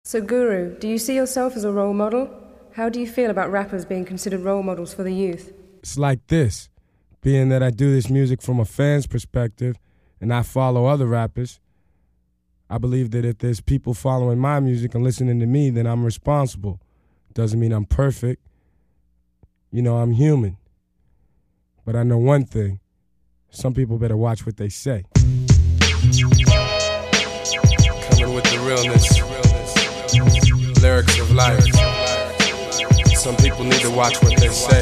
So Guru, do you see yourself as a role model? How do you feel about rappers being considered role models for the youth? It's like this. Being that I do this music from a fan's perspective and I follow other rappers, I believe that if there's people following my music and listening to me, then I'm responsible. Doesn't mean I'm perfect. You know, I'm human. But I know one thing. Some people better watch what they say. Coming with the realness, lyrics of life. Some people need to watch what they say.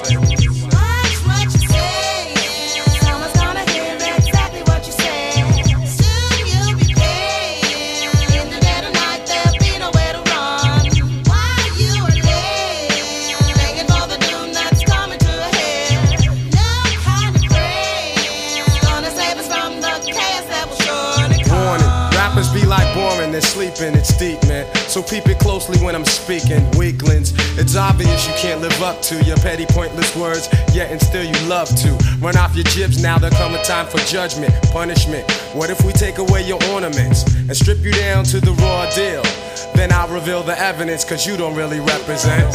Be like boring and sleeping, it's deep, man. So peep it closely when I'm speaking. Weaklings, it's obvious you can't live up to your petty, pointless words, yet and still you love to run off your jibs. Now there come a time for judgment, punishment. What if we take away your ornaments and strip you down to the raw deal? Then I'll reveal the evidence, cause you don't really represent.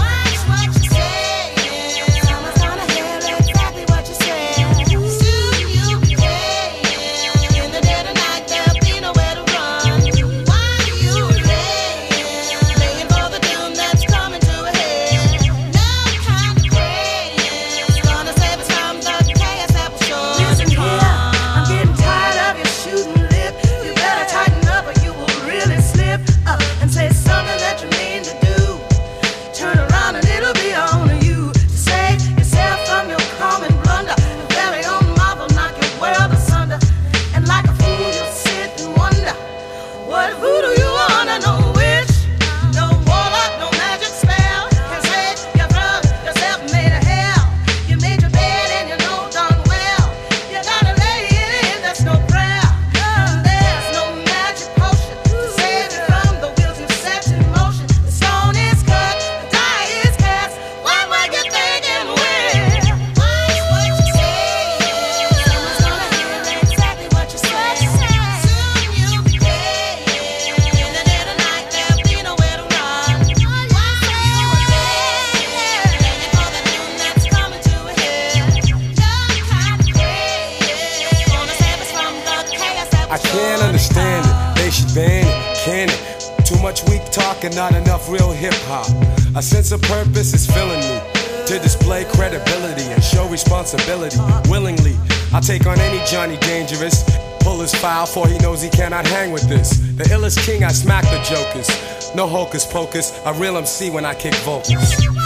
I can't understand it, they should ban it, can it? Too much weak talk and not enough real hip-hop. A sense of purpose is filling me to display credibility and show responsibility. Willingly, I'll take on any Johnny Dangerous. Pull his file for he knows he cannot hang with this. The illest king, I smack the jokers. No hocus pocus, I real MC when I kick vocals.